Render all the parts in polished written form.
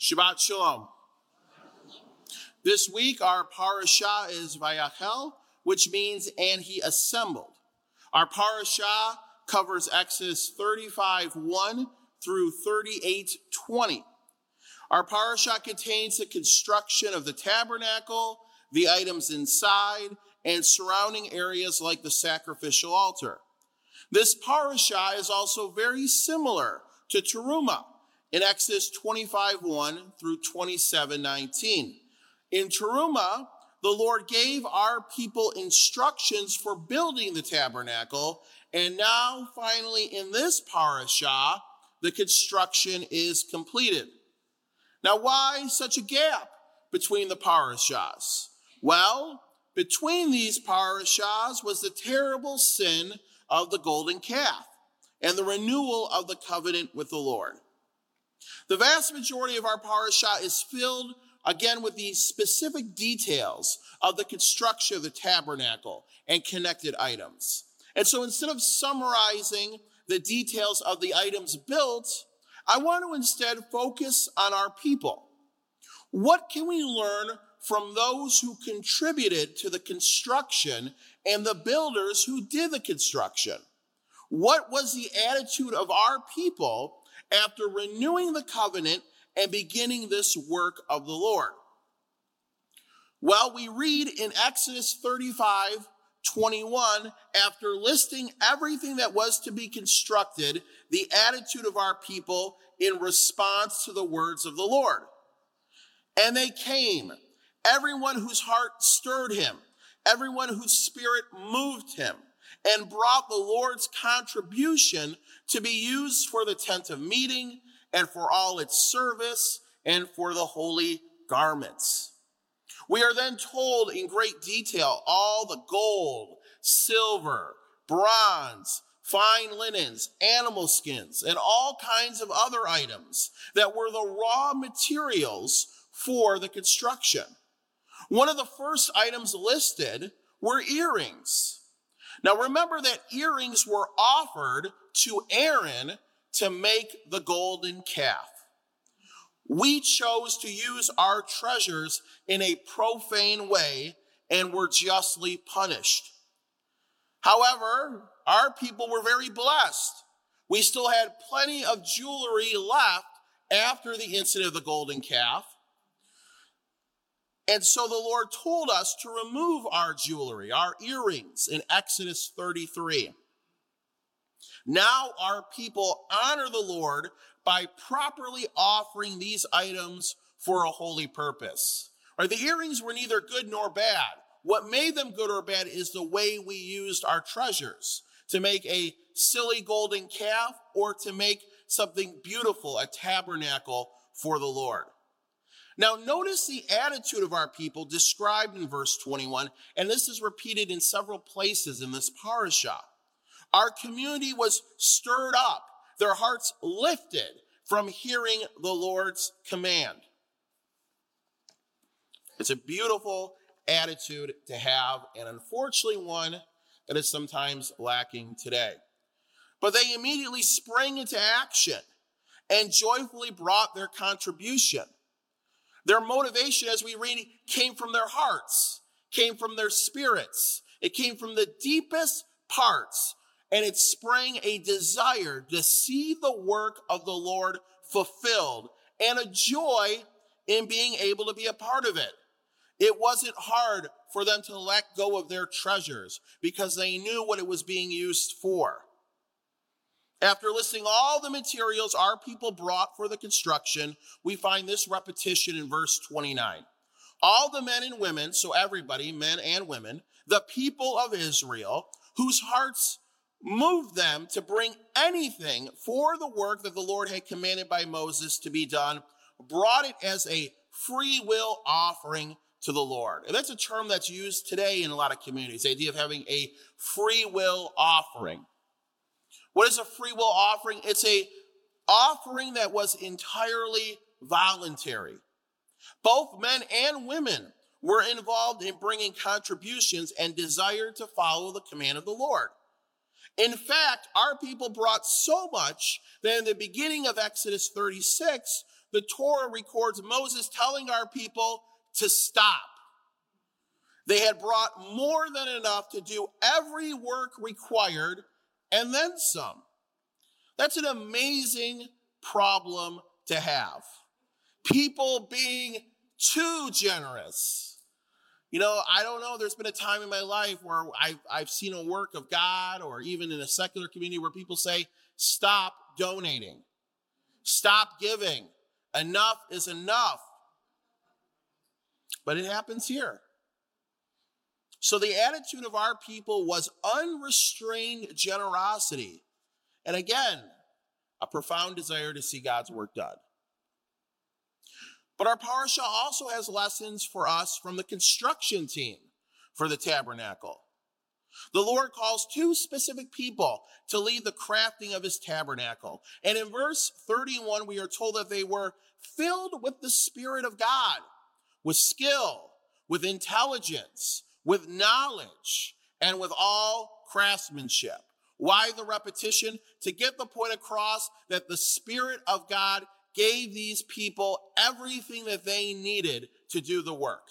Shabbat Shalom. This week, our parashah is Vayachel, which means, and he assembled. Our parashah covers Exodus 35:1 through 38:20. Our parashah contains the construction of the tabernacle, the items inside, and surrounding areas like the sacrificial altar. This parashah is also very similar to Terumah in Exodus 25:1 through 27:19. In Terumah, the Lord gave our people instructions for building the tabernacle, and now finally in this parashah, the construction is completed. Now, why such a gap between the parashahs? Well, between these parashahs was the terrible sin of the golden calf and the renewal of the covenant with the Lord. The vast majority of our parashah is filled again with the specific details of the construction of the tabernacle and connected items. And so instead of summarizing the details of the items built, I want to instead focus on our people. What can we learn from those who contributed to the construction and the builders who did the construction? What was the attitude of our people after renewing the covenant and beginning this work of the Lord? Well, we read in Exodus 35:21, after listing everything that was to be constructed, the attitude of our people in response to the words of the Lord. And they came, everyone whose heart stirred him, everyone whose spirit moved him, and brought the Lord's contribution to be used for the tent of meeting and for all its service and for the holy garments. We are then told in great detail all the gold, silver, bronze, fine linens, animal skins, and all kinds of other items that were the raw materials for the construction. One of the first items listed were earrings. Now remember that earrings were offered to Aaron to make the golden calf. We chose to use our treasures in a profane way and were justly punished. However, our people were very blessed. We still had plenty of jewelry left after the incident of the golden calf. And so the Lord told us to remove our jewelry, our earrings, in Exodus 33. Now our people honor the Lord by properly offering these items for a holy purpose. Right? The earrings were neither good nor bad. What made them good or bad is the way we used our treasures to make a silly golden calf or to make something beautiful, a tabernacle for the Lord. Now notice the attitude of our people described in verse 21, and this is repeated in several places in this parashah. Our community was stirred up, their hearts lifted from hearing the Lord's command. It's a beautiful attitude to have, and unfortunately one that is sometimes lacking today. But they immediately sprang into action and joyfully brought their contribution. Their motivation, as we read, came from their hearts, came from their spirits. It came from the deepest parts, and it sprang a desire to see the work of the Lord fulfilled and a joy in being able to be a part of it. It wasn't hard for them to let go of their treasures because they knew what it was being used for. After listing all the materials our people brought for the construction, we find this repetition in verse 29. All the men and women, so everybody, men and women, the people of Israel, whose hearts moved them to bring anything for the work that the Lord had commanded by Moses to be done, brought it as a free will offering to the Lord. And that's a term that's used today in a lot of communities, the idea of having a free will offering. What is a free will offering? It's a offering that was entirely voluntary. Both men and women were involved in bringing contributions and desired to follow the command of the Lord. In fact, our people brought so much that in the beginning of Exodus 36, the Torah records Moses telling our people to stop. They had brought more than enough to do every work required and then some. That's an amazing problem to have. People being too generous. I don't know, there's been a time in my life where I've seen a work of God, or even in a secular community, where people say, stop donating. Stop giving. Enough is enough. But it happens here. So the attitude of our people was unrestrained generosity. And again, a profound desire to see God's work done. But our parasha also has lessons for us from the construction team for the tabernacle. The Lord calls two specific people to lead the crafting of his tabernacle. And in verse 31, we are told that they were filled with the Spirit of God, with skill, with intelligence, with knowledge, and with all craftsmanship. Why the repetition? To get the point across that the Spirit of God gave these people everything that they needed to do the work.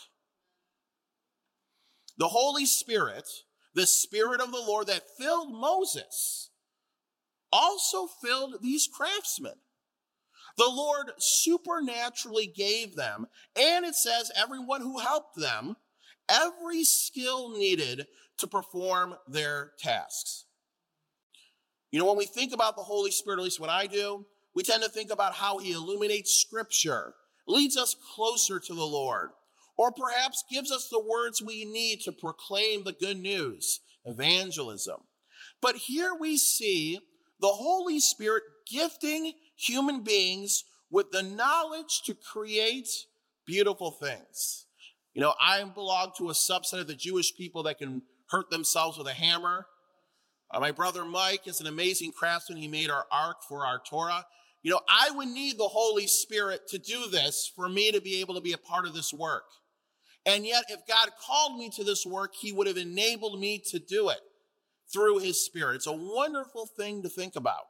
The Holy Spirit, the Spirit of the Lord that filled Moses, also filled these craftsmen. The Lord supernaturally gave them, and it says everyone who helped them, every skill needed to perform their tasks. When we think about the Holy Spirit, at least when I do, we tend to think about how he illuminates Scripture, leads us closer to the Lord, or perhaps gives us the words we need to proclaim the good news, evangelism. But here we see the Holy Spirit gifting human beings with the knowledge to create beautiful things. I belong to a subset of the Jewish people that can hurt themselves with a hammer. My brother Mike is an amazing craftsman. He made our ark for our Torah. I would need the Holy Spirit to do this for me to be able to be a part of this work. And yet, if God called me to this work, he would have enabled me to do it through his Spirit. It's a wonderful thing to think about.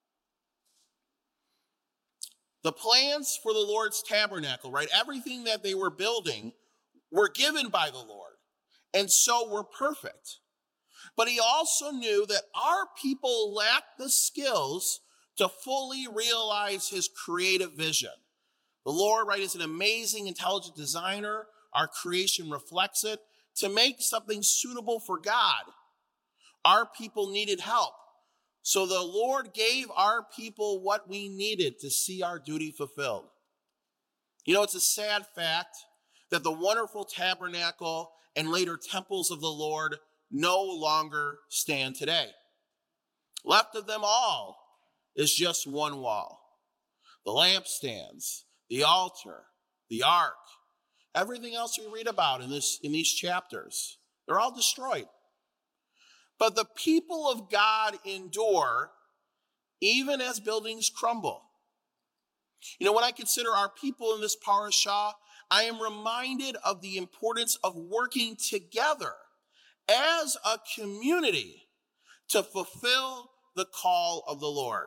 The plans for the Lord's tabernacle, right? Everything that they were building were given by the Lord, and so were perfect. But he also knew that our people lacked the skills to fully realize his creative vision. The Lord, right, is an amazing, intelligent designer. Our creation reflects it. To make something suitable for God, our people needed help. So the Lord gave our people what we needed to see our duty fulfilled. It's a sad fact that the wonderful tabernacle and later temples of the Lord no longer stand today. Left of them all is just one wall. The lampstands, the altar, the ark, everything else we read about in these chapters, they're all destroyed. But the people of God endure even as buildings crumble. When I consider our people in this parasha, I am reminded of the importance of working together as a community to fulfill the call of the Lord.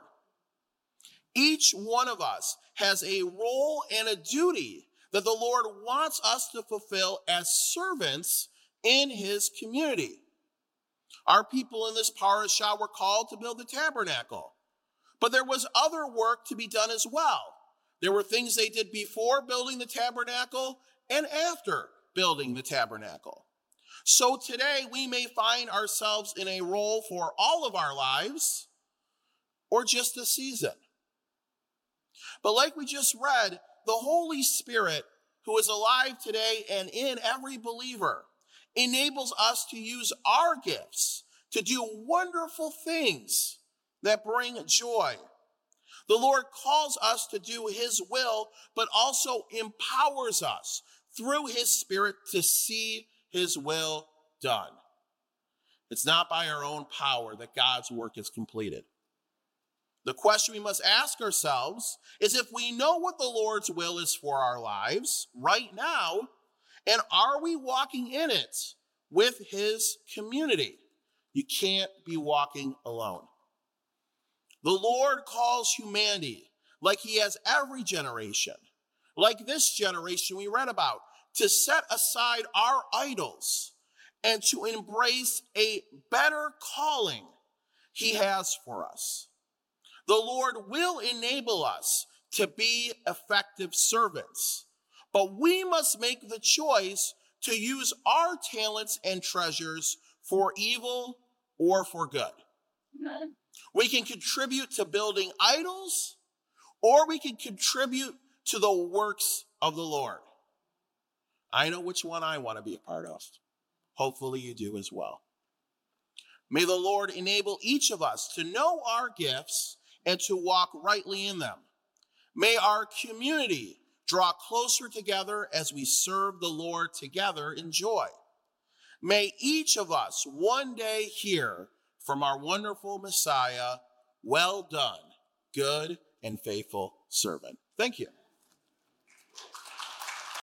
Each one of us has a role and a duty that the Lord wants us to fulfill as servants in his community. Our people in this parasha were called to build the tabernacle, but there was other work to be done as well. There were things they did before building the tabernacle and after building the tabernacle. So today we may find ourselves in a role for all of our lives or just a season. But like we just read, the Holy Spirit, who is alive today and in every believer, enables us to use our gifts to do wonderful things that bring joy. The Lord calls us to do his will, but also empowers us through his Spirit to see his will done. It's not by our own power that God's work is completed. The question we must ask ourselves is if we know what the Lord's will is for our lives right now, and are we walking in it with his community? You can't be walking alone. The Lord calls humanity, like he has every generation, like this generation we read about, to set aside our idols and to embrace a better calling he has for us. The Lord will enable us to be effective servants, but we must make the choice to use our talents and treasures for evil or for good. We can contribute to building idols, or we can contribute to the works of the Lord. I know which one I want to be a part of. Hopefully you do as well. May the Lord enable each of us to know our gifts and to walk rightly in them. May our community draw closer together as we serve the Lord together in joy. May each of us one day hear from our wonderful Messiah, "Well done, good and faithful servant." Thank you.